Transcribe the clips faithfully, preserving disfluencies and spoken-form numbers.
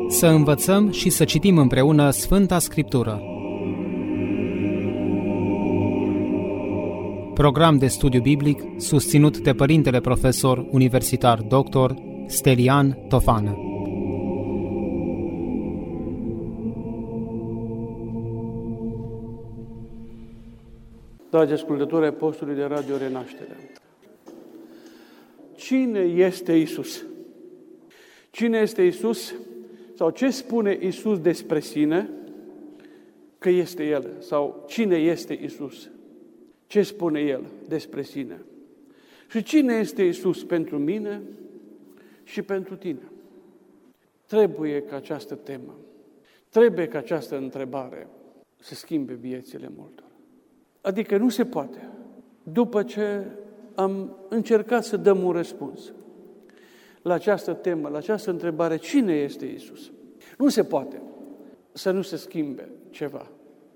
Să învățăm și să citim împreună Sfânta Scriptură. Program de studiu biblic susținut de Părintele Profesor Universitar doctor Stelian Tofană. Dragi ascultători ai postului de Radio Renașterea, cine este Iisus? Cine este Iisus? Sau ce spune Iisus despre sine că este El? Sau cine este Iisus? Ce spune El despre sine? Și cine este Iisus pentru mine și pentru tine? Trebuie ca această temă, trebuie ca această întrebare să schimbe viețile multor. Adică nu se poate, după ce am încercat să dăm un răspuns la această temă, la această întrebare, cine este Iisus? Nu se poate să nu se schimbe ceva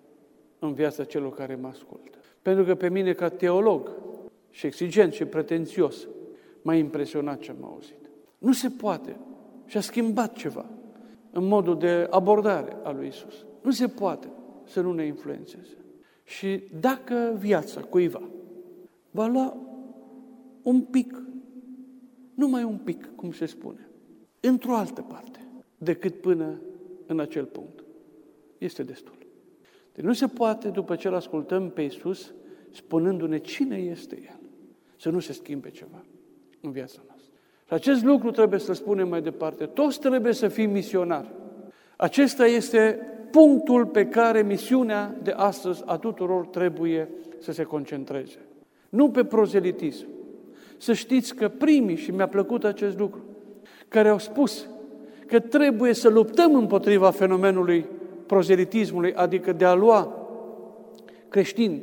în viața celor care mă ascultă. Pentru că pe mine, ca teolog și exigent și pretențios, m-a impresionat ce am auzit. Nu se poate și a schimbat ceva în modul de abordare a lui Iisus. Nu se poate să nu ne influențeze. Și dacă viața cuiva va lua un pic, numai un pic, cum se spune, într-o altă parte, decât până în acel punct, este destul. Deci nu se poate, după ce îl ascultăm pe Iisus, spunându-ne cine este El, să nu se schimbe ceva în viața noastră. Și acest lucru trebuie să-l spunem mai departe. Toți trebuie să fim misionari. Acesta este punctul pe care misiunea de astăzi a tuturor trebuie să se concentreze. Nu pe prozelitism. Să știți că primii, și mi-a plăcut acest lucru, care au spus că trebuie să luptăm împotriva fenomenului prozelitismului, adică de a lua creștini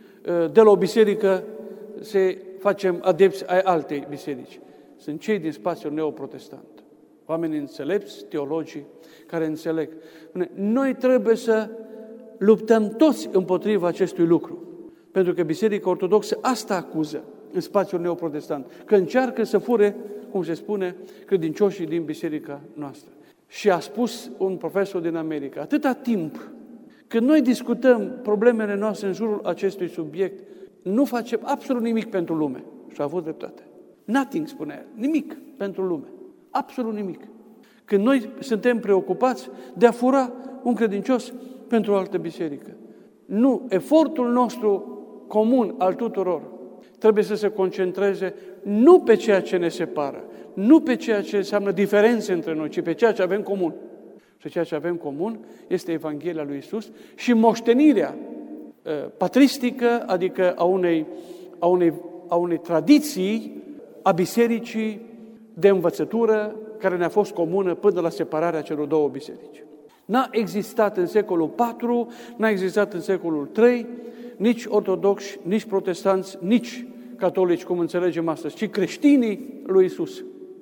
de la o biserică să facem adepți ai altei biserici. Sunt cei din spațiul neoprotestant. Oamenii înțelepți, teologii, care înțeleg. Noi trebuie să luptăm toți împotriva acestui lucru. Pentru că Biserica Ortodoxă asta acuză în spațiul neoprotestant. Că încearcă să fure, cum se spune, credincioșii din biserica noastră. Și a spus un profesor din America, atâta timp când noi discutăm problemele noastre în jurul acestui subiect, nu facem absolut nimic pentru lume. Și a avut dreptate. Nothing, spunea el, nimic pentru lume. Absolut nimic. Când noi suntem preocupați de a fura un credincios pentru o altă biserică. Nu, efortul nostru comun al tuturor trebuie să se concentreze nu pe ceea ce ne separă, nu pe ceea ce înseamnă diferențe între noi, ci pe ceea ce avem comun. Și ceea ce avem comun este Evanghelia lui Iisus și moștenirea uh, patristică, adică a unei, a, unei, a unei tradiții a bisericii de învățătură care ne-a fost comună până la separarea celor două biserici. N-a existat în secolul patru, n-a existat în secolul trei, nici ortodoxi, nici protestanți, nici catolici, cum înțelegem astăzi, ci creștinii lui Iisus.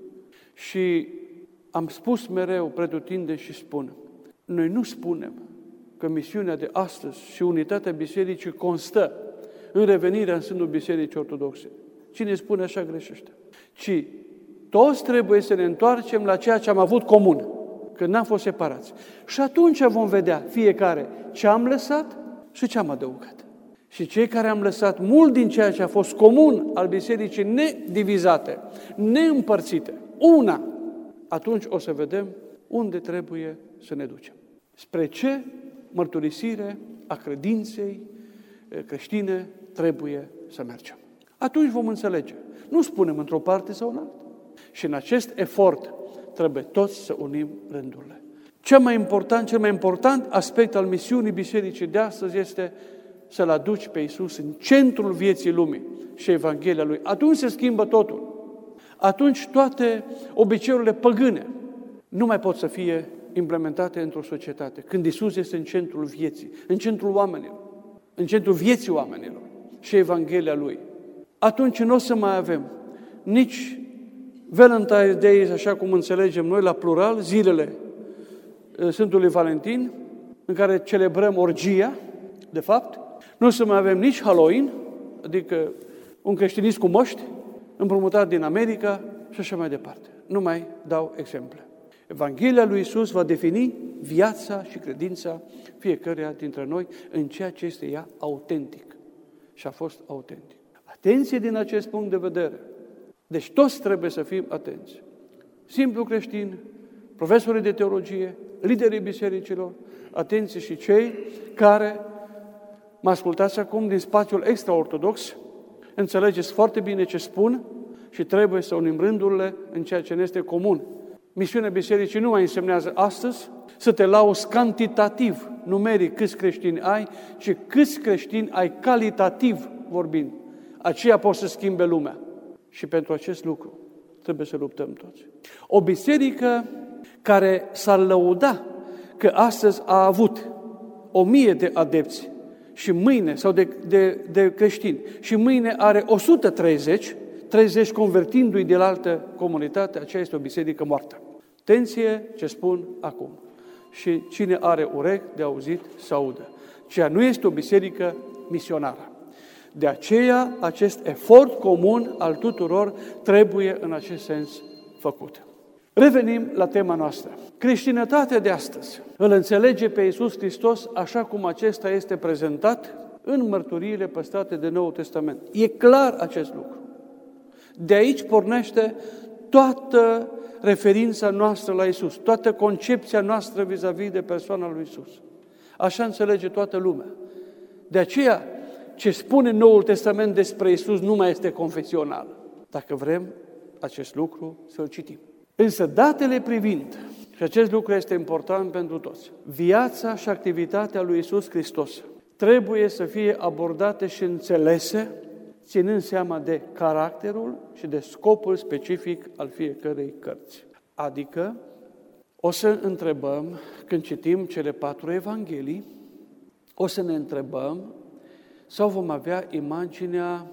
Și am spus mereu, pretutindeni și spun, noi nu spunem că misiunea de astăzi și unitatea bisericii constă în revenirea în sânul bisericii ortodoxe. Cine spune așa greșește. Ci toți trebuie să ne întoarcem la ceea ce am avut comun, că n-am fost separați. Și atunci vom vedea fiecare ce am lăsat și ce am adăugat. Și cei care am lăsat mult din ceea ce a fost comun al bisericii nedivizate, neîmpărțite, una, atunci o să vedem unde trebuie să ne ducem. Spre ce mărturisire a credinței creștine trebuie să mergem. Atunci vom înțelege. Nu spunem într-o parte sau în alta. Și în acest efort trebuie toți să unim rândurile. Cel mai important, cel mai important aspect al misiunii bisericii de astăzi este să-L aduci pe Iisus în centrul vieții lumii și Evanghelia Lui. Atunci se schimbă totul. Atunci toate obiceiurile păgâne nu mai pot să fie implementate într-o societate. Când Iisus este în centrul vieții, în centrul oamenilor, în centrul vieții oamenilor și Evanghelia Lui. Atunci nu o să mai avem nici Valentine's Day, așa cum înțelegem noi la plural, zilele Sfântului Valentin, în care celebrăm orgia, de fapt. Nu o să mai avem nici Halloween, adică un creștinism cu măști, împrumutat din America și așa mai departe. Nu mai dau exemple. Evanghelia lui Iisus va defini viața și credința fiecăruia dintre noi în ceea ce este ea autentic. Și a fost autentic. Atenție din acest punct de vedere. Deci toți trebuie să fim atenți. Simplu creștin, profesorii de teologie, liderii bisericilor, atenție și cei care mă ascultați acum din spațiul extraortodox, înțelegeți foarte bine ce spun și trebuie să unim rândurile în ceea ce ne este comun. Misiunea bisericii nu mai însemnează astăzi să te lauzi cantitativ, numeric, câți creștini ai, ci câți creștini ai calitativ vorbind. Aceea poate să schimbe lumea. Și pentru acest lucru trebuie să luptăm toți. O biserică care s-ar lăuda că astăzi a avut o mie de adepți și mâine, sau de, de, de creștini, și mâine are o sută treizeci, treizeci convertindu-i de la altă comunitate, aceea este o biserică moartă. Atenție ce spun acum. Și cine are urechi de auzit, să audă. Ceea nu este o biserică misionară. De aceea, acest efort comun al tuturor trebuie în acest sens făcut. Revenim la tema noastră. Creștinătatea de astăzi îl înțelege pe Iisus Hristos așa cum acesta este prezentat în mărturiile păstrate de Noul Testament. E clar acest lucru. De aici pornește toată referința noastră la Iisus, toată concepția noastră vis-a-vis de persoana lui Iisus. Așa înțelege toată lumea. De aceea, ce spune Noul Testament despre Iisus nu mai este confesional. Dacă vrem acest lucru, să-l citim. Însă datele privind, și acest lucru este important pentru toți, viața și activitatea lui Iisus Hristos trebuie să fie abordate și înțelese, ținând seama de caracterul și de scopul specific al fiecărei cărți. Adică, o să întrebăm, când citim cele patru evanghelii, o să ne întrebăm sau vom avea imaginea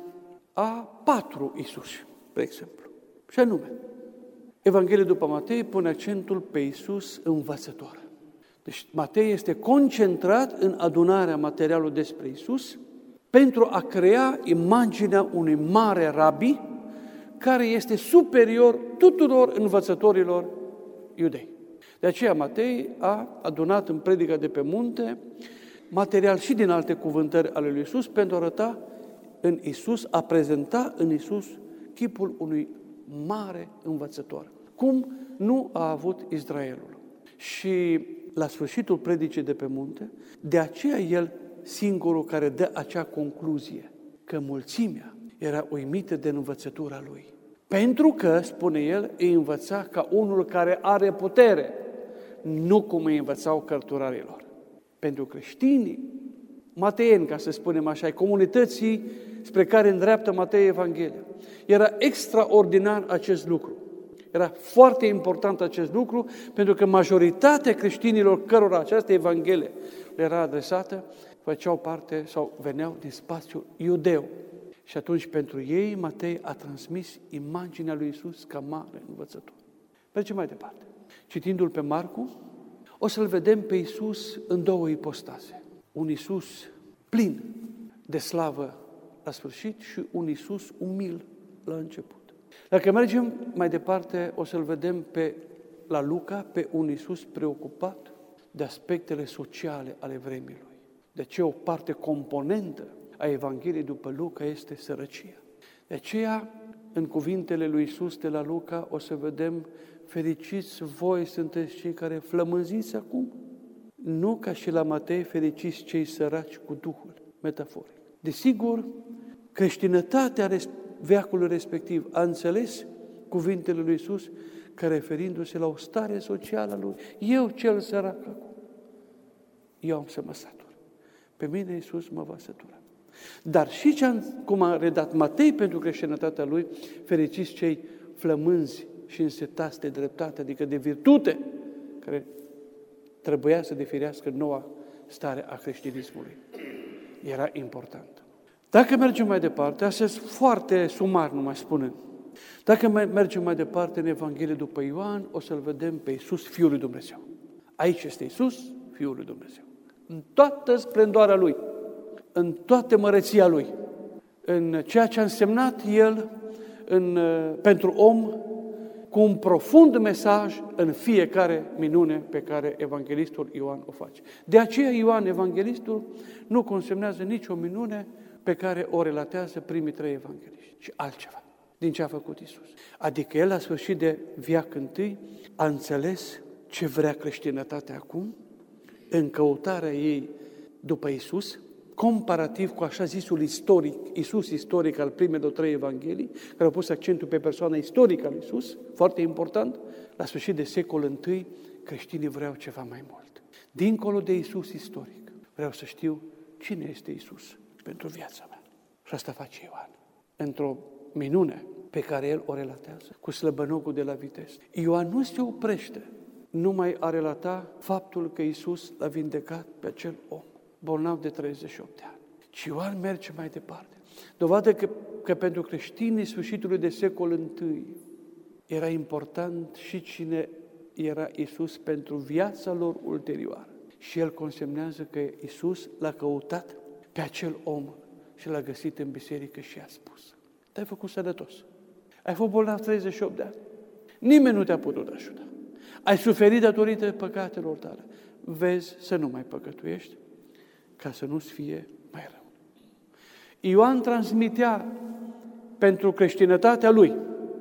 a patru Iisusi, de exemplu. Și anume, Evanghelia după Matei pune accentul pe Iisus învățător. Deci Matei este concentrat în adunarea materialului despre Iisus pentru a crea imaginea unui mare rabi care este superior tuturor învățătorilor iudei. De aceea Matei a adunat în predica de pe munte material și din alte cuvântări ale lui Iisus pentru a arăta în Iisus, a prezenta în Iisus chipul unui mare învățător. Cum nu a avut Israelul. Și la sfârșitul predicii de pe munte, de aceea el singurul care dă acea concluzie, că mulțimea era uimită de învățătura lui. Pentru că, spune el, îi învăța ca unul care are putere, nu cum îi învățau cărturarilor. Pentru creștinii mateieni, ca să spunem așa, ai comunității spre care îndreaptă Matei Evanghelia. Era extraordinar acest lucru. Era foarte important acest lucru, pentru că majoritatea creștinilor cărora această Evanghelie le era adresată, făceau parte sau veneau din spațiul iudeu. Și atunci pentru ei Matei a transmis imaginea lui Iisus ca mare învățător. Mergem mai departe. Citindu-l pe Marcu, o să-l vedem pe Iisus în două ipostaze. Un Iisus plin de slavă la sfârșit și un Iisus umil la început. Dacă mergem mai departe, o să-l vedem pe, la Luca pe un Iisus preocupat de aspectele sociale ale vremii lui. De ce o parte componentă a Evangheliei după Luca este sărăcia. De aceea, în cuvintele lui Iisus de la Luca, o să vedem: fericiți voi sunteți cei care flămânziți acum. Nu ca și la Matei, fericiți cei săraci cu Duhul, metaforic. Desigur, creștinătatea veacului respectiv a înțeles cuvintele lui Iisus ca referindu-se la o stare socială a lui. Eu cel sărac acum, eu am să mă satur. Pe mine Iisus mă va sătura. Dar și ce am, cum a redat Matei pentru creștinătatea lui, fericiți cei flămânzi și însetați de dreptate, adică de virtute, care trebuia să definească noua stare a creștinismului. Era important. Dacă mergem mai departe, astăzi foarte sumar numai spunând, dacă mergem mai departe în Evanghelie după Ioan, o să-L vedem pe Iisus, Fiul lui Dumnezeu. Aici este Iisus, Fiul lui Dumnezeu. În toată splendoarea Lui, în toată măreția Lui, în ceea ce a însemnat El în, pentru om, cu un profund mesaj în fiecare minune pe care evanghelistul Ioan o face. De aceea Ioan, evanghelistul, nu consemnează nicio minune pe care o relatează primii trei evangeliști, ci altceva din ce a făcut Iisus. Adică el, la sfârșit de veac întâi, a înțeles ce vrea creștinătatea acum, în căutarea ei după Iisus, comparativ cu așa zisul istoric, Iisus istoric al primelor trei evanghelii, care au pus accentul pe persoana istorică al Iisus, foarte important, la sfârșit de secol întâi, creștinii vreau ceva mai mult. Dincolo de Iisus istoric, vreau să știu cine este Iisus pentru viața mea. Și asta face Ioan, într-o minune pe care el o relatează cu slăbănogul de la Vitez. Ioan nu se oprește numai a relata faptul că Iisus l-a vindecat pe acel om bolnav de treizeci și opt de ani. Și Ioan merge mai departe. Dovadă că, că pentru creștinii sfârșitului de secol întâi era important și cine era Iisus pentru viața lor ulterioară. Și el consemnează că Iisus l-a căutat pe acel om și l-a găsit în biserică și i-a spus: te-ai făcut sănătos. Ai fost bolnav treizeci și opt de ani. Nimeni nu te-a putut ajuta. Ai suferit datorită păcatelor tale. Vezi să nu mai păcătuiești, ca să nu-ți fie mai rău. Ioan transmitea pentru creștinătatea lui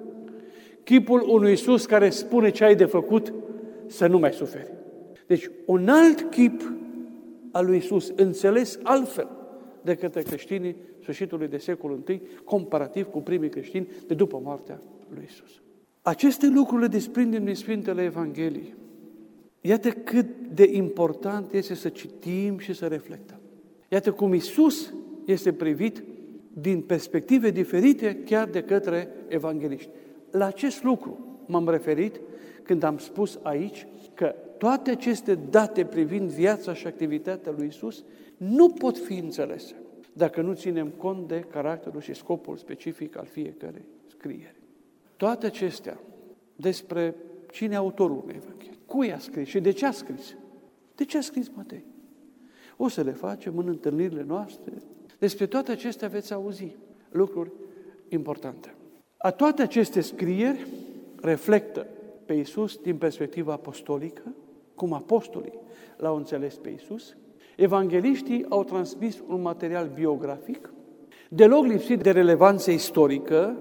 chipul unui Iisus care spune ce ai de făcut să nu mai suferi. Deci un alt chip al lui Iisus, înțeles altfel de către creștinii sfârșitului de secolul întâi, comparativ cu primii creștini de după moartea lui Iisus. Aceste lucruri le desprindem din Sfintele Evangheliei. Iată cât de important este să citim și să reflectăm. Iată cum Iisus este privit din perspective diferite chiar de către evangeliști. La acest lucru m-am referit când am spus aici că toate aceste date privind viața și activitatea lui Iisus nu pot fi înțelese dacă nu ținem cont de caracterul și scopul specific al fiecărei scrieri. Toate acestea despre cine e autorul unei Evanghelii, cui a scris și de ce a scris. De ce a scris Matei? O să le facem în întâlnirile noastre. Despre toate acestea veți auzi lucruri importante. A toate aceste scrieri reflectă pe Iisus din perspectiva apostolică, cum apostolii l-au înțeles pe Iisus. Evangeliștii au transmis un material biografic, deloc lipsit de relevanță istorică,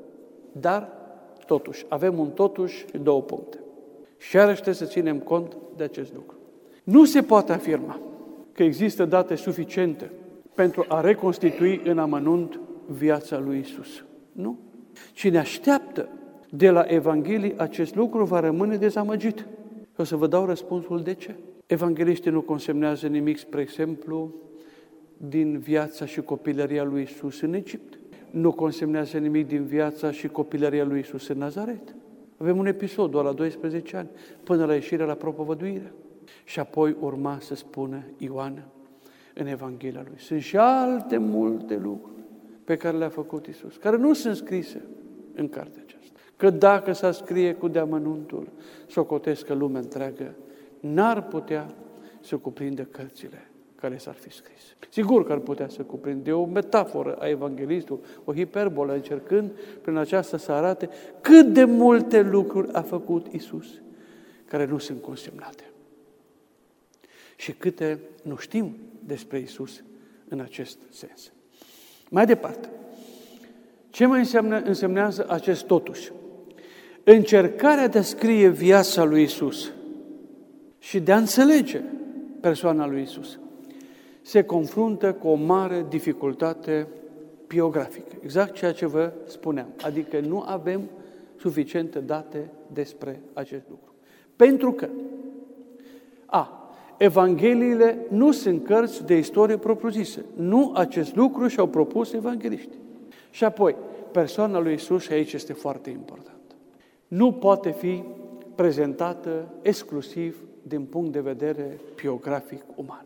dar totuși, avem un totuși și două puncte. Și iarăși trebuie să ținem cont de acest lucru. Nu se poate afirma că există date suficiente pentru a reconstitui în amănunt viața lui Iisus. Nu. Cine așteaptă de la Evanghelii acest lucru va rămâne dezamăgit. O să vă dau răspunsul de ce. Evangheliștii nu consemnează nimic, spre exemplu, din viața și copilăria lui Iisus în Egipt. Nu consemnează nimic din viața și copilăria lui Iisus în Nazaret. Avem un episod doar la doisprezece ani, până la ieșirea la propovăduire. Și apoi urma să spună Ioan în Evanghelia lui. Sunt și alte multe lucruri pe care le-a făcut Iisus, care nu sunt scrise în cartea aceasta. Că dacă s-ar scrie cu deamănuntul, socotesc că lumea întreagă n-ar putea să cuprindă cărțile care s-ar fi scris. Sigur că ar putea să cuprinde o metaforă a evanghelistului, o hiperbolă, încercând prin aceasta să arate cât de multe lucruri a făcut Iisus, care nu sunt consemnate. Și câte nu știm despre Iisus în acest sens. Mai departe, ce mai înseamnă, însemnează acest totuși? Încercarea de a scrie viața lui Iisus și de a înțelege persoana lui Iisus se confruntă cu o mare dificultate biografică. Exact ceea ce vă spuneam. Adică nu avem suficiente date despre acest lucru. Pentru că A. Evangheliile nu sunt cărți de istorie propriu-zise. Nu acest lucru și-au propus evangheliștii. Și apoi, persoana lui Iisus, și aici este foarte important, nu poate fi prezentată exclusiv din punct de vedere biografic uman.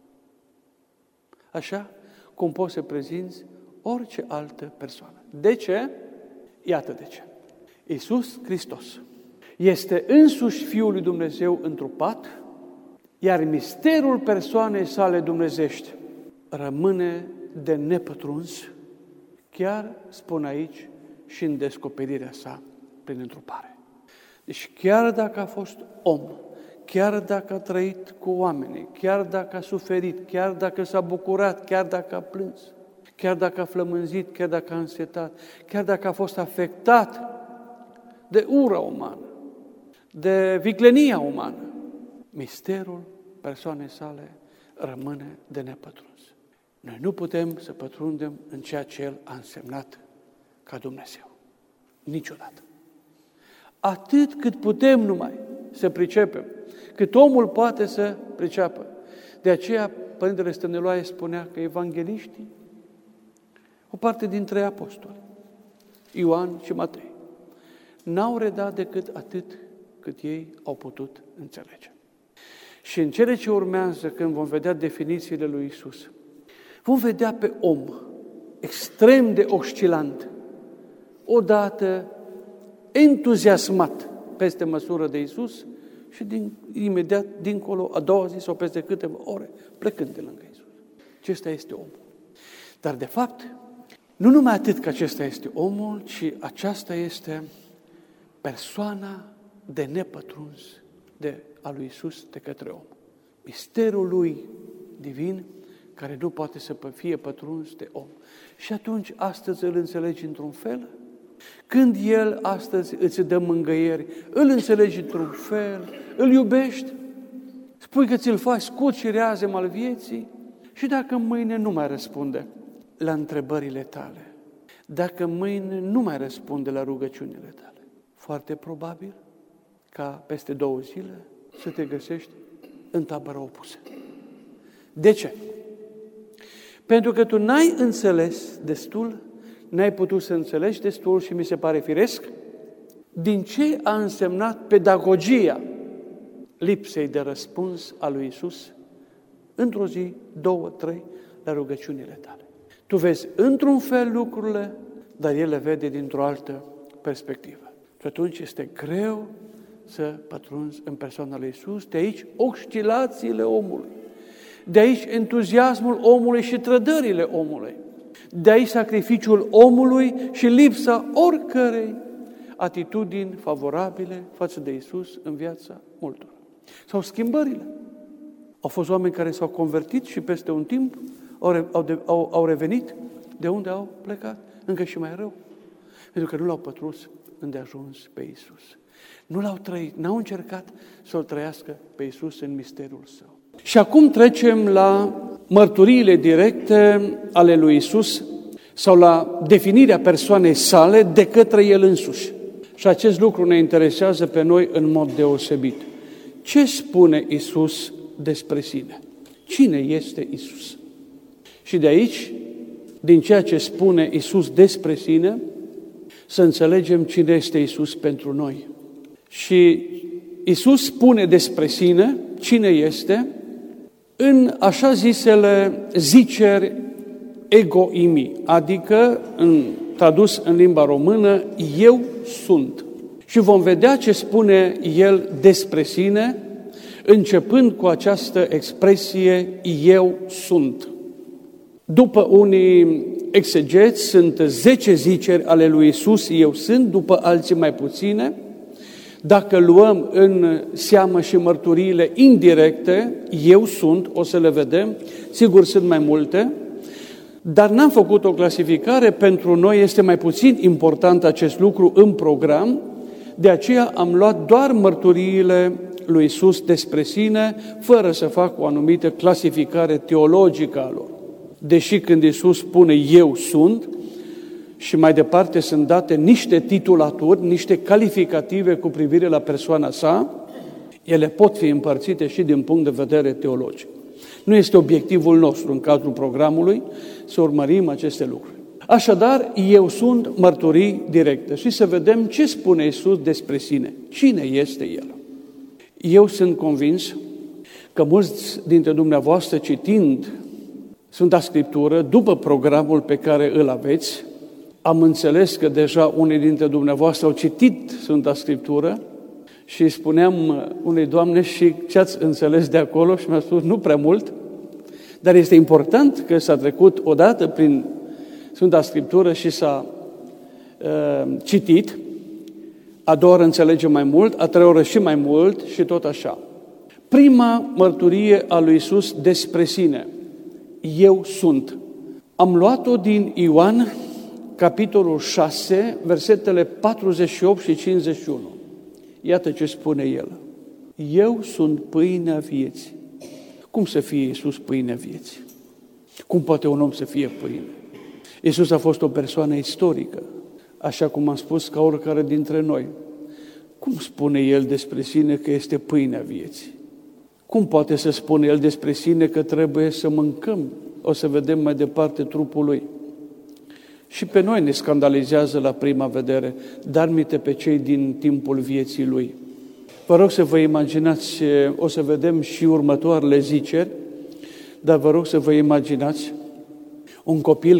Așa cum poți să prezinți orice altă persoană. De ce? Iată de ce. Iisus Hristos este însuși Fiul lui Dumnezeu întrupat, iar misterul persoanei sale dumnezești rămâne de nepătruns, chiar spun aici și în descoperirea sa prin întrupare. Deci chiar dacă a fost om, chiar dacă a trăit cu oamenii, chiar dacă a suferit, chiar dacă s-a bucurat, chiar dacă a plâns, chiar dacă a flămânzit, chiar dacă a însetat, chiar dacă a fost afectat de ura umană, de viclenia umană, misterul persoanei sale rămâne de nepătruns. Noi nu putem să pătrundem în ceea ce El a însemnat ca Dumnezeu. Niciodată. Atât cât putem numai să pricepem, cât omul poate să priceapă. De aceea, Părintele Stăniloae spunea că evangeliștii, o parte dintre apostoli, Ioan și Matei, n-au redat decât atât cât ei au putut înțelege. Și în cele ce urmează, când vom vedea definițiile lui Isus, vom vedea pe om extrem de oscilant, odată entuziasmat peste măsură de Isus și din, imediat dincolo, a doua zi sau peste câteva ore, plecând de lângă Isus. Acesta este omul. Dar de fapt, nu numai atât că acesta este omul, ci aceasta este persoana de nepătruns de a lui Isus de către om. Misterul lui divin care nu poate să fie pătruns de om. Și atunci, astăzi îl înțelegi într-un fel, când El astăzi îți dă mângâieri, îl înțelegi într-un fel, îl iubești, spui că ți-l faci scurt și reazem al vieții, și dacă mâine nu mai răspunde la întrebările tale, dacă mâine nu mai răspunde la rugăciunile tale, foarte probabil ca peste două zile să te găsești în tabăra opusă. De ce? Pentru că tu n-ai înțeles destul, n-ai putut să înțelegi destul și mi se pare firesc din ce a însemnat pedagogia lipsei de răspuns a lui Isus într-o zi, două, trei, la rugăciunile tale. Tu vezi într-un fel lucrurile, dar El le vede dintr-o altă perspectivă. Și atunci este greu să pătrunzi în persoana lui Isus. De aici oscilațiile omului. De aici entuziasmul omului și trădările omului. De aici sacrificiul omului și lipsa oricărei atitudini favorabile față de Isus în viața multora. Sau schimbările. Au fost oameni care s-au convertit și peste un timp au, au, au, au revenit de unde au plecat, încă și mai rău. Pentru că nu l-au pătruns îndeajuns pe Isus. Nu l-au trăit, n-au încercat să-L trăiască pe Isus în misterul Său. Și acum trecem la mărturiile directe ale lui Isus sau la definirea persoanei sale de către El însuși. Și acest lucru ne interesează pe noi în mod deosebit. Ce spune Isus despre sine? Cine este Isus? Și de aici, din ceea ce spune Isus despre sine, să înțelegem cine este Isus pentru noi. Și Isus spune despre sine cine este în așa zisele ziceri egoimi, adică, în, tradus în limba română, eu sunt. Și vom vedea ce spune El despre sine, începând cu această expresie, eu sunt. După unii exegeți, sunt zece ziceri ale lui Isus, eu sunt, după alții mai puține. Dacă luăm în seamă și mărturiile indirecte, eu sunt, o să le vedem, sigur sunt mai multe, dar n-am făcut o clasificare, pentru noi este mai puțin important acest lucru în program, de aceea am luat doar mărturiile lui Isus despre sine, fără să fac o anumită clasificare teologică a lor. Deși când Isus spune eu sunt, și mai departe sunt date niște titulaturi, niște calificative cu privire la persoana sa, ele pot fi împărțite și din punct de vedere teologic. Nu este obiectivul nostru în cadrul programului să urmărim aceste lucruri. Așadar, eu sunt mărturii directe și să vedem ce spune Iisus despre sine. Cine este El? Eu sunt convins că mulți dintre dumneavoastră, citind Sfânta Scriptură, după programul pe care îl aveți, am înțeles că deja unii dintre dumneavoastră au citit Sfânta Scriptură și spuneam unei doamne și ce ați înțeles de acolo și mi-a spus nu prea mult, dar este important că s-a trecut odată prin Sfânta Scriptură și s-a uh, citit, a doua oră înțelege mai mult, a treia oră și mai mult și tot așa. Prima mărturie a lui Iisus despre sine. Eu sunt. Am luat-o din Ioan, capitolul șase, versetele patruzeci și opt și cincizeci și unu. Iată ce spune el. Eu sunt pâinea vieții. Cum să fie Iisus pâinea vieții? Cum poate un om să fie pâine? Iisus a fost o persoană istorică, așa cum am spus, ca oricare dintre noi. Cum spune El despre sine că este pâinea vieții? Cum poate să spune El despre sine că trebuie să mâncăm? O să vedem mai departe trupul Lui. Și pe noi ne scandalizează la prima vedere, dar mite pe cei din timpul vieții Lui. Vă rog să vă imaginați, o să vedem și următoarele ziceri, dar vă rog să vă imaginați un copil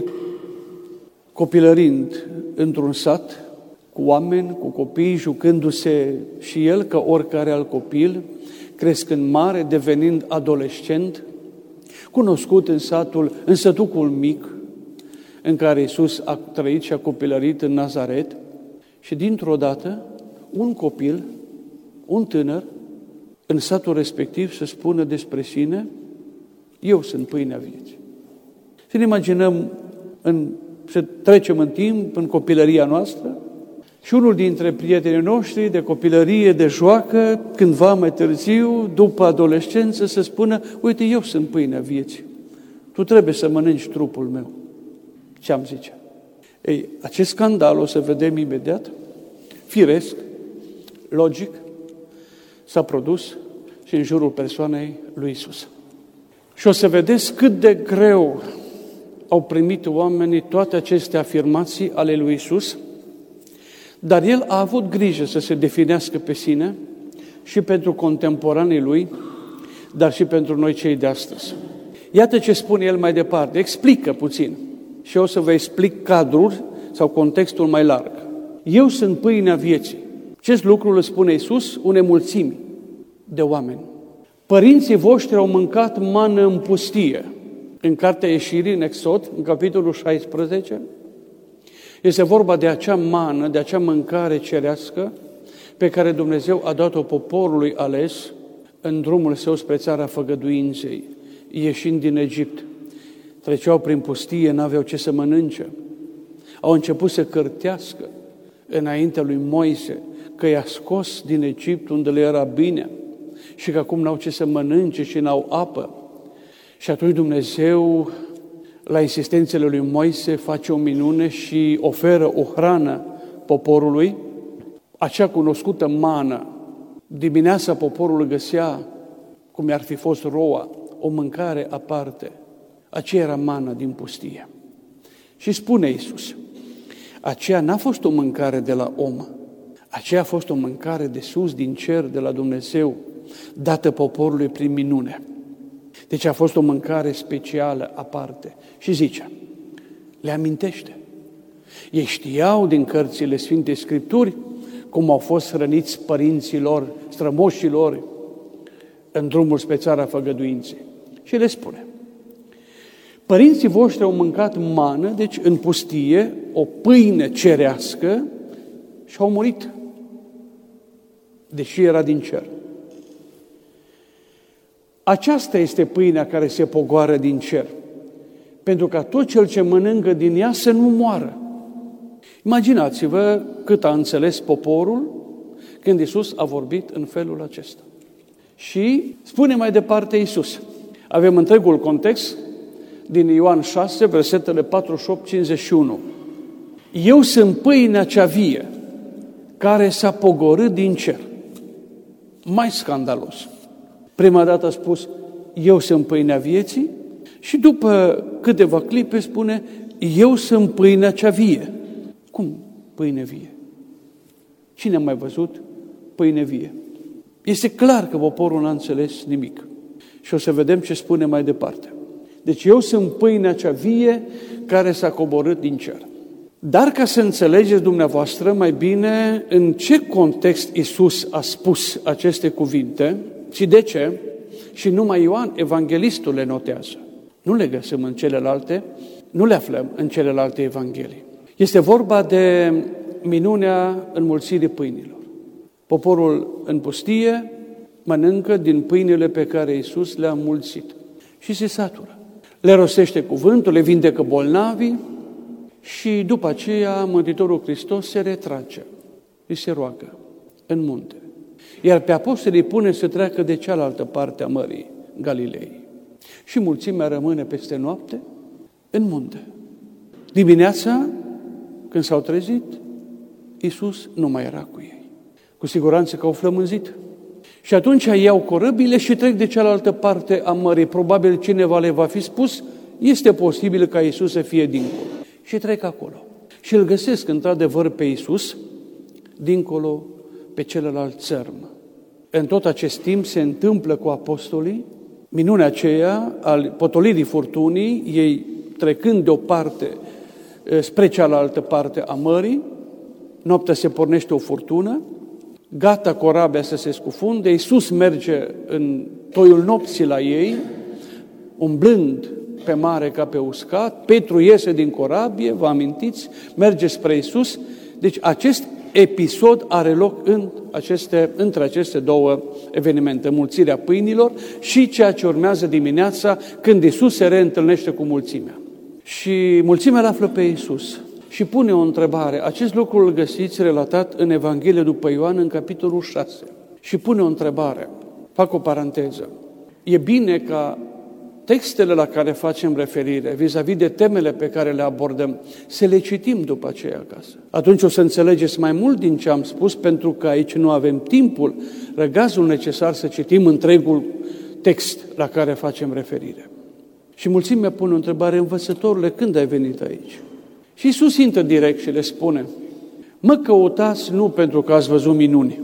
copilărind într-un sat, cu oameni, cu copii, jucându-se și el ca oricare alt copil, crescând mare, devenind adolescent, cunoscut în satul, în sătucul mic, în care Iisus a trăit și a copilărit în Nazaret, și dintr-o dată, un copil, un tânăr, în satul respectiv să spună despre sine, eu sunt pâinea vieții. Să ne imaginăm, în, să trecem în timp, în copilăria noastră, și unul dintre prietenii noștri de copilărie, de joacă, cândva mai târziu, după adolescență, să spună, uite, eu sunt pâinea vieții. Tu trebuie să mănânci trupul meu. Ce am zice? Ei, acest scandal, o să vedem imediat, firesc, logic, s-a produs și în jurul persoanei lui Iisus. Și o să vedeți cât de greu au primit oamenii toate aceste afirmații ale lui Iisus, dar El a avut grijă să se definească pe sine și pentru contemporanii Lui, dar și pentru noi cei de astăzi. Iată ce spune El mai departe, explică puțin și eu o să vă explic cadrul sau contextul mai larg. Eu sunt pâinea vieții. Acest lucru îl spune Iisus unei mulțimi de oameni. Părinții voștri au mâncat mană în pustie. În cartea Ieșirii, în Exod, în capitolul șaisprezece, este vorba de acea mană, de acea mâncare cerească pe care Dumnezeu a dat-o poporului ales în drumul său spre țara făgăduinței, ieșind din Egipt. Treceau prin pustie, n-aveau ce să mănânce. Au început să cârtească înaintea lui Moise că i-a scos din Egipt unde le era bine și că acum n-au ce să mănânce și n-au apă. Și atunci Dumnezeu, la insistențele lui Moise, face o minune și oferă o hrană poporului, acea cunoscută mană. Dimineața poporul găsea, cum ar fi fost roa, o mâncare aparte. Aceea era mana din pustie. Și spune Iisus, aceea n-a fost o mâncare de la om, aceea a fost o mâncare de sus, din cer, de la Dumnezeu, dată poporului prin minune. Deci a fost o mâncare specială, aparte. Și zice, le amintește. Ei știau din cărțile Sfintei Scripturi cum au fost hrăniți părinților, strămoșilor, în drumul spre țara făgăduinței. Și le spune, părinții voștri au mâncat mană, deci în pustie, o pâine cerească și au murit, deși era din cer. Aceasta este pâinea care se pogoară din cer, pentru ca tot cel ce mănâncă din ea să nu moară. Imaginați-vă cât a înțeles poporul când Iisus a vorbit în felul acesta. Și spune mai departe Iisus. Avem întregul context din Ioan șase, versetele patruzeci și opt cincizeci și unu. Eu sunt pâinea cea vie, care s-a pogorât din cer. Mai scandalos. Prima dată a spus, eu sunt pâinea vieții și după câteva clipe spune, eu sunt pâinea cea vie. Cum pâine vie? Cine a mai văzut pâine vie? Este clar că poporul n-a înțeles nimic. Și o să vedem ce spune mai departe. Deci eu sunt pâinea cea vie care s-a coborât din cer. Dar ca să înțelegeți dumneavoastră mai bine în ce context Iisus a spus aceste cuvinte și de ce, și numai Ioan, evanghelistul, le notează. Nu le găsim în celelalte, nu le aflăm în celelalte evanghelii. Este vorba de minunea înmulțirii pâinilor. Poporul în pustie mănâncă din pâinile pe care Iisus le-a înmulțit și se satură. Le rostește cuvântul, le vindecă bolnavii și după aceea Mântuitorul Hristos se retrage, îi se roagă în munte. Iar pe apostoli îi pune să treacă de cealaltă parte a Mării Galilei. Și mulțimea rămâne peste noapte în munte. Dimineața, când s-au trezit, Iisus nu mai era cu ei. Cu siguranță că au flămânzit. Și atunci iau corăbile și trec de cealaltă parte a mării. Probabil cineva le va fi spus, este posibil ca Iisus să fie dincolo. Și trec acolo. Și îl găsesc într-adevăr pe Iisus dincolo pe celălalt țărm. În tot acest timp se întâmplă cu apostolii minunea aceea al potolirii furtunii, ei trecând de o parte spre cealaltă parte a mării, noaptea se pornește o furtună, gata corabia să se scufunde, Iisus merge în toiul nopții la ei, umblând pe mare ca pe uscat, Petru iese din corabie, vă amintiți, merge spre Iisus. Deci acest episod are loc în aceste, între aceste două evenimente, mulțirea pâinilor și ceea ce urmează dimineața când Iisus se reîntâlnește cu mulțimea. Și mulțimea îl află pe Iisus și pune o întrebare. Acest lucru îl găsiți relatat în Evanghelie după Ioan, în capitolul șase. Și pune o întrebare. Fac o paranteză. E bine ca textele la care facem referire, vis-a-vis de temele pe care le abordăm, să le citim după aceea acasă. Atunci o să înțelegeți mai mult din ce am spus, pentru că aici nu avem timpul, răgazul necesar să citim întregul text la care facem referire. Și mulțimea pune o întrebare, învățătorule, când ai venit aici? Și Iisus intră direct și le spune, mă căutați nu pentru că ați văzut minuni,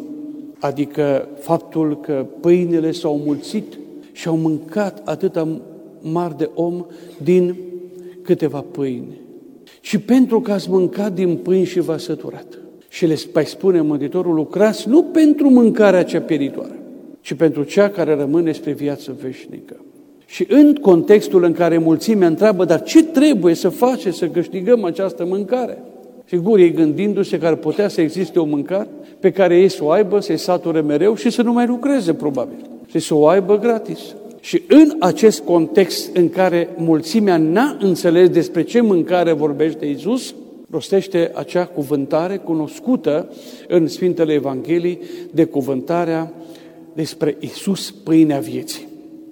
adică faptul că pâinile s-au mulțit și au mâncat atâta mari de om din câteva pâini, ci pentru că ați mâncat din pâini și v-ați săturat. Și le spune Mântuitorul, lucrați nu pentru mâncarea cea pieritoare, ci pentru cea care rămâne spre viață veșnică. Și în contextul în care mulțimea întreabă, dar ce trebuie să face să câștigăm această mâncare? Sigur, ei gândindu-se că ar putea să existe o mâncare pe care ei să o aibă, să-i sature mereu și să nu mai lucreze, probabil. Și să o aibă gratis. Și în acest context în care mulțimea n-a înțeles despre ce mâncare vorbește Iisus, rostește acea cuvântare cunoscută în Sfintele Evanghelii de cuvântarea despre Iisus, pâinea vieții.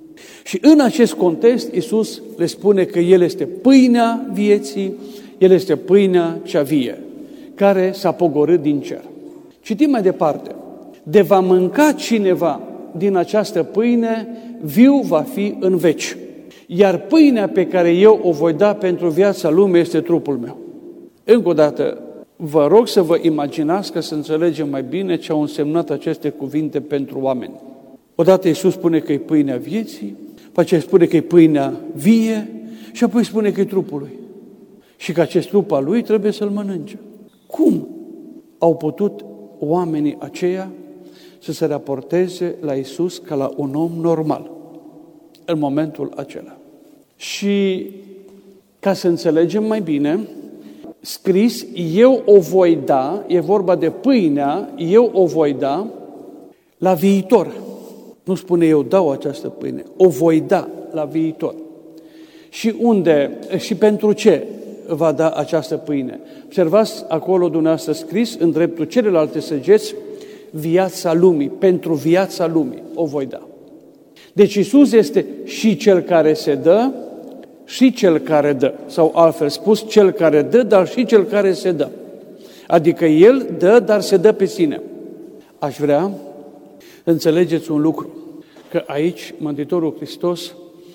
Și în acest context Iisus le spune că El este pâinea vieții, El este pâinea cea vie, care s-a pogorât din cer. Citim mai departe. De va mânca cineva din această pâine, viu va fi în veci. Iar pâinea pe care eu o voi da pentru viața lumii este trupul meu. Încă o dată, vă rog să vă imaginați ca să înțelegem mai bine ce au însemnat aceste cuvinte pentru oameni. Odată Iisus spune că e pâinea vieții, după aceea spune că e pâinea vie și apoi spune că e trupul lui. Și că acest trup al lui trebuie să-l mănânce. Cum au putut oamenii aceia să se raporteze la Iisus ca la un om normal în momentul acela? Și ca să înțelegem mai bine, scris, eu o voi da, e vorba de pâinea, eu o voi da la viitor. Nu spune eu dau această pâine, o voi da la viitor. Și unde și pentru ce va da această pâine? Observați acolo dumneavoastră scris, în dreptul celelalte săgeți, viața lumii, pentru viața lumii o voi da. Deci Iisus este și Cel care se dă, și Cel care dă. Sau altfel spus, Cel care dă, dar și Cel care se dă. Adică El dă, dar se dă pe sine. Aș vrea să înțelegeți un lucru, că aici Mântuitorul Hristos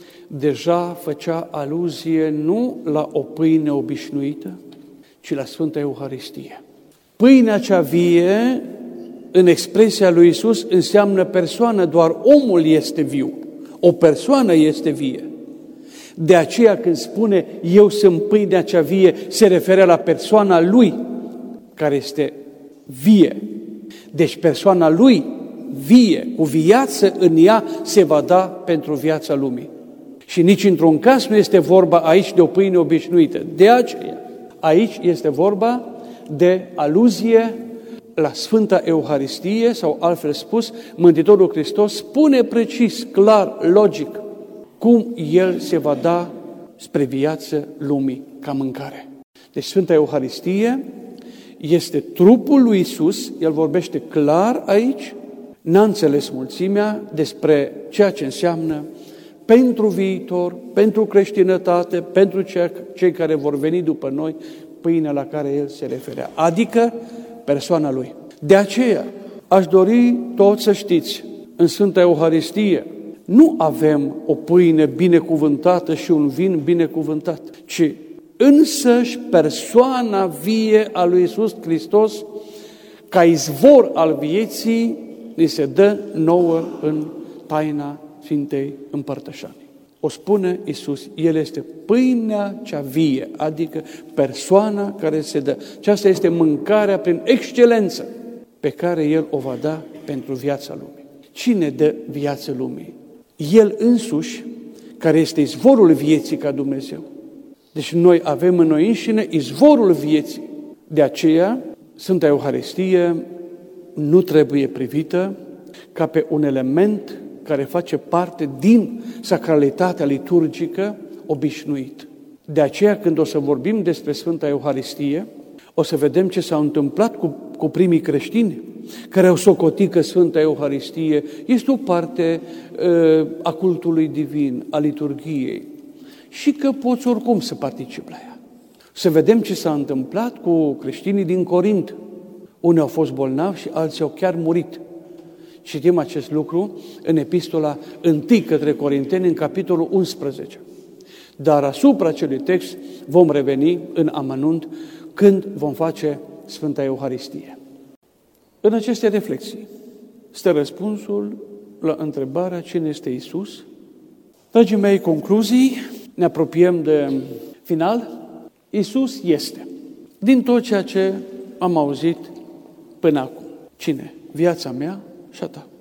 deja făcea aluzie nu la o pâine obișnuită, ci la Sfânta Euharistie. Pâinea cea vie, în expresia lui Iisus, înseamnă persoană, doar omul este viu. O persoană este vie. De aceea când spune, eu sunt pâinea cea vie, se referă la persoana lui, care este vie. Deci persoana lui, vie, cu viață în ea, se va da pentru viața lumii. Și nici într-un caz nu este vorba aici de o pâine obișnuită. De aceea, aici este vorba de aluzie la Sfânta Euharistie, sau altfel spus, Mântuitorul Hristos spune precis, clar, logic, cum El se va da spre viață lumii ca mâncare. Deci Sfânta Euharistie este trupul lui Iisus, El vorbește clar aici, n-a înțeles mulțimea despre ceea ce înseamnă pentru viitor, pentru creștinătate, pentru cei care vor veni după noi, pâinea la care El se referea, adică persoana Lui. De aceea aș dori toți să știți, în Sfânta Euharistie nu avem o pâine binecuvântată și un vin binecuvântat, ci însăși persoana vie a lui Iisus Hristos, ca izvor al vieții, ni se dă nouă în taina Sfintei Împărtășanii. O spune Iisus, El este pâinea cea vie, adică persoana care se dă. Aceasta este mâncarea prin excelență pe care El o va da pentru viața lumii. Cine dă viață lumii? El însuși, care este izvorul vieții ca Dumnezeu. Deci noi avem în noi înșine izvorul vieții. De aceea, Sfânta Euharistie nu trebuie privită ca pe un element care face parte din sacralitatea liturgică obișnuit. De aceea, când o să vorbim despre Sfânta Euharistie, o să vedem ce s-a întâmplat cu, cu primii creștini, care au socotit că Sfânta Euharistie este o parte uh, a cultului divin, a liturgiei, și că poți oricum să participi la ea. Să vedem ce s-a întâmplat cu creștinii din Corint. Unii au fost bolnavi și alții au chiar murit. Citim acest lucru în epistola întâi către Corinteni, în capitolul unsprezece. Dar asupra acelui text vom reveni în amănunt când vom face Sfânta Euharistie. În aceste reflexii stă răspunsul la întrebarea cine este Iisus. Dragii mei, concluzii, ne apropiem de final. Iisus este, din tot ceea ce am auzit până acum. Cine? Viața mea și a ta.